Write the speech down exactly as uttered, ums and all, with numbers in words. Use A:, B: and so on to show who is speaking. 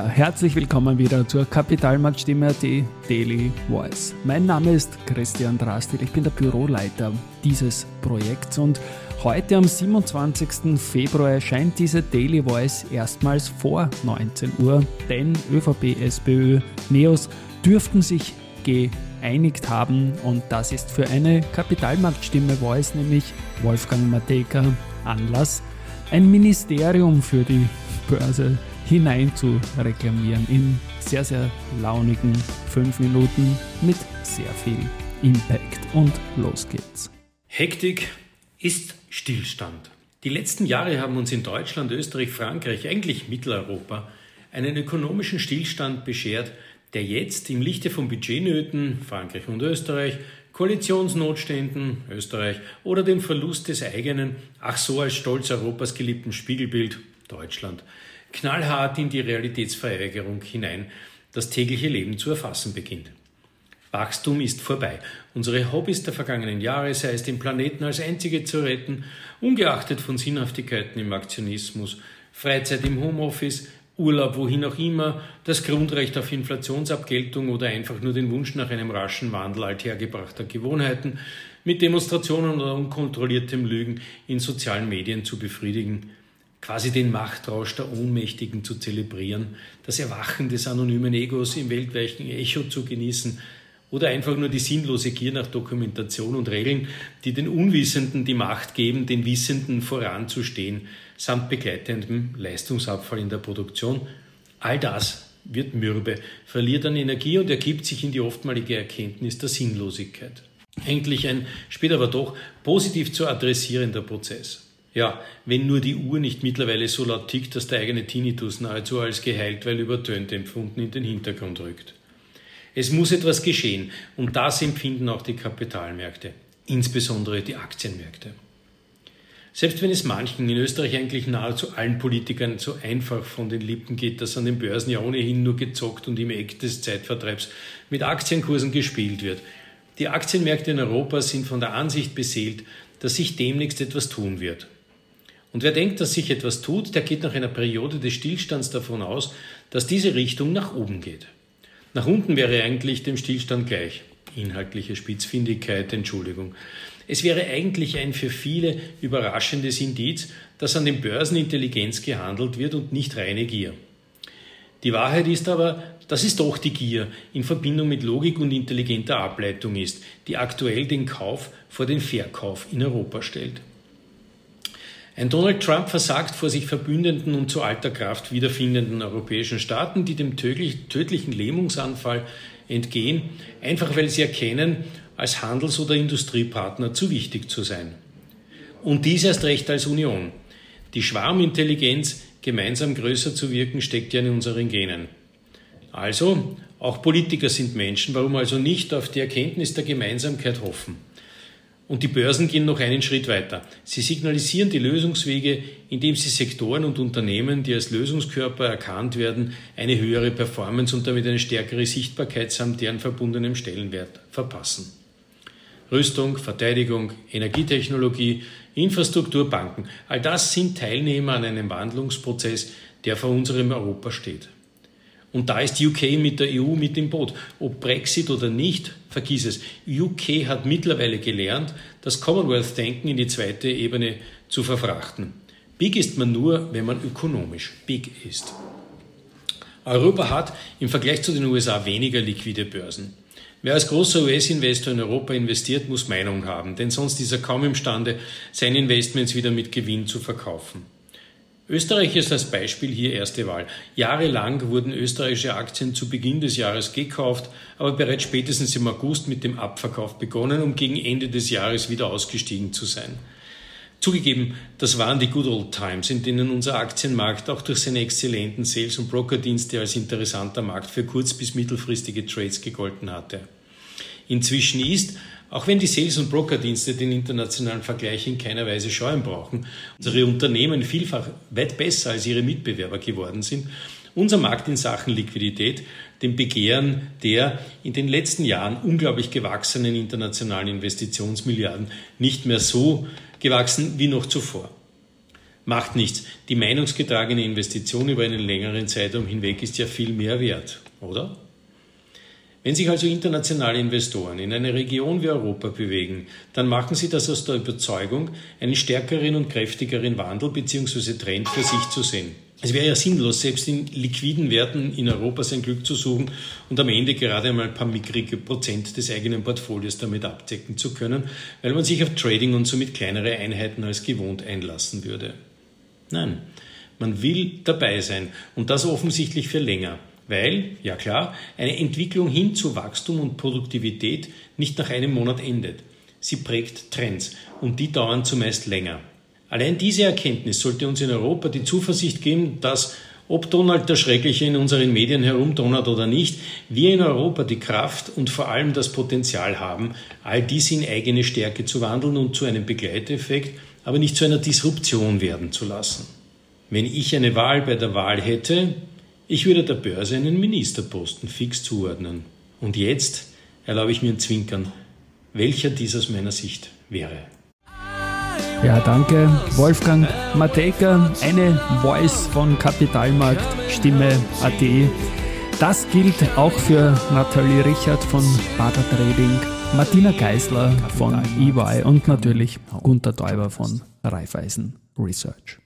A: Ja, herzlich willkommen wieder zur Kapitalmarktstimme die Daily Voice. Mein Name ist Christian Drastil, ich bin der Büroleiter dieses Projekts und heute am siebenundzwanzigsten Februar erscheint diese Daily Voice erstmals vor neunzehn Uhr, denn ÖVP, SPÖ, NEOS dürften sich geeinigt haben und das ist für eine Kapitalmarktstimme Voice, nämlich Wolfgang Matejka, Anlass, ein Ministerium für die Börse hinein zu reklamieren in sehr, sehr launigen fünf Minuten mit sehr viel Impact. Und los geht's.
B: Hektik ist Stillstand. Die letzten Jahre haben uns in Deutschland, Österreich, Frankreich, eigentlich Mitteleuropa, einen ökonomischen Stillstand beschert, der jetzt im Lichte von Budgetnöten, Frankreich und Österreich, Koalitionsnotständen, Österreich, oder dem Verlust des eigenen, ach so als Stolz Europas geliebten Spiegelbild, Deutschland, knallhart in die Realitätsverweigerung hinein das tägliche Leben zu erfassen beginnt. Wachstum ist vorbei. Unsere Hobbys der vergangenen Jahre, sei es den Planeten als einzige zu retten, ungeachtet von Sinnhaftigkeiten im Aktionismus, Freizeit im Homeoffice, Urlaub wohin auch immer, das Grundrecht auf Inflationsabgeltung oder einfach nur den Wunsch nach einem raschen Wandel althergebrachter Gewohnheiten mit Demonstrationen oder unkontrolliertem Lügen in sozialen Medien zu befriedigen, quasi den Machtrausch der Ohnmächtigen zu zelebrieren, das Erwachen des anonymen Egos im weltweiten Echo zu genießen oder einfach nur die sinnlose Gier nach Dokumentation und Regeln, die den Unwissenden die Macht geben, den Wissenden voranzustehen, samt begleitendem Leistungsabfall in der Produktion. All das wird mürbe, verliert an Energie und ergibt sich in die oftmalige Erkenntnis der Sinnlosigkeit. Eigentlich ein, später aber doch, positiv zu adressierender Prozess. Ja, wenn nur die Uhr nicht mittlerweile so laut tickt, dass der eigene Tinnitus nahezu als geheilt, weil übertönt empfunden in den Hintergrund rückt. Es muss etwas geschehen und das empfinden auch die Kapitalmärkte, insbesondere die Aktienmärkte. Selbst wenn es manchen, in Österreich eigentlich nahezu allen Politikern so einfach von den Lippen geht, dass an den Börsen ja ohnehin nur gezockt und im Eck des Zeitvertreibs mit Aktienkursen gespielt wird. Die Aktienmärkte in Europa sind von der Ansicht beseelt, dass sich demnächst etwas tun wird. Und wer denkt, dass sich etwas tut, der geht nach einer Periode des Stillstands davon aus, dass diese Richtung nach oben geht. Nach unten wäre eigentlich dem Stillstand gleich. Inhaltliche Spitzfindigkeit, Entschuldigung. Es wäre eigentlich ein für viele überraschendes Indiz, dass an den Börsen Intelligenz gehandelt wird und nicht reine Gier. Die Wahrheit ist aber, dass es doch die Gier in Verbindung mit Logik und intelligenter Ableitung ist, die aktuell den Kauf vor den Verkauf in Europa stellt. Ein Donald Trump versagt vor sich verbündeten und zu alter Kraft wiederfindenden europäischen Staaten, die dem tödlichen Lähmungsanfall entgehen, einfach weil sie erkennen, als Handels- oder Industriepartner zu wichtig zu sein. Und dies erst recht als Union. Die Schwarmintelligenz, gemeinsam größer zu wirken, steckt ja in unseren Genen. Also, auch Politiker sind Menschen, warum also nicht auf die Erkenntnis der Gemeinsamkeit hoffen? Und die Börsen gehen noch einen Schritt weiter. Sie signalisieren die Lösungswege, indem sie Sektoren und Unternehmen, die als Lösungskörper erkannt werden, eine höhere Performance und damit eine stärkere Sichtbarkeit samt deren verbundenem Stellenwert verpassen. Rüstung, Verteidigung, Energietechnologie, Infrastruktur, Banken, all das sind Teilnehmer an einem Wandlungsprozess, der vor unserem Europa steht. Und da ist U K mit der E U mit im Boot. Ob Brexit oder nicht, vergiss es. U K hat mittlerweile gelernt, das Commonwealth-Denken in die zweite Ebene zu verfrachten. Big ist man nur, wenn man ökonomisch big ist. Europa hat im Vergleich zu den U S A weniger liquide Börsen. Wer als großer U S-Investor in Europa investiert, muss Meinung haben, denn sonst ist er kaum imstande, seine Investments wieder mit Gewinn zu verkaufen. Österreich ist als Beispiel hier erste Wahl. Jahrelang wurden österreichische Aktien zu Beginn des Jahres gekauft, aber bereits spätestens im August mit dem Abverkauf begonnen, um gegen Ende des Jahres wieder ausgestiegen zu sein. Zugegeben, das waren die good old times, in denen unser Aktienmarkt auch durch seine exzellenten Sales- und Brokerdienste als interessanter Markt für kurz- bis mittelfristige Trades gegolten hatte. Inzwischen ist, auch wenn die Sales- und Brokerdienste den internationalen Vergleich in keiner Weise scheuen brauchen, unsere Unternehmen vielfach weit besser als ihre Mitbewerber geworden sind, unser Markt in Sachen Liquidität dem Begehren der in den letzten Jahren unglaublich gewachsenen internationalen Investitionsmilliarden nicht mehr so gewachsen wie noch zuvor. Macht nichts. Die meinungsgetragene Investition über einen längeren Zeitraum hinweg ist ja viel mehr wert, oder? Wenn sich also internationale Investoren in eine Region wie Europa bewegen, dann machen sie das aus der Überzeugung, einen stärkeren und kräftigeren Wandel bzw. Trend für sich zu sehen. Es wäre ja sinnlos, selbst in liquiden Werten in Europa sein Glück zu suchen und am Ende gerade einmal ein paar mickrige Prozent des eigenen Portfolios damit abdecken zu können, weil man sich auf Trading und somit kleinere Einheiten als gewohnt einlassen würde. Nein, man will dabei sein und das offensichtlich für länger. Weil, ja klar, eine Entwicklung hin zu Wachstum und Produktivität nicht nach einem Monat endet. Sie prägt Trends und die dauern zumeist länger. Allein diese Erkenntnis sollte uns in Europa die Zuversicht geben, dass, ob Donald der Schreckliche in unseren Medien herumdonnert oder nicht, wir in Europa die Kraft und vor allem das Potenzial haben, all dies in eigene Stärke zu wandeln und zu einem Begleiteffekt, aber nicht zu einer Disruption werden zu lassen. Wenn ich eine Wahl bei der Wahl hätte, ich würde der Börse einen Ministerposten fix zuordnen. Und jetzt erlaube ich mir ein Zwinkern, welcher dies aus meiner Sicht wäre.
A: Ja, danke. Wolfgang Matejka, eine Voice von Kapitalmarkt, Stimme Punkt at. Das gilt auch für Nathalie Richard von Bader Trading, Martina Geisler von E Y und natürlich Gunter Teuber von Raiffeisen Research.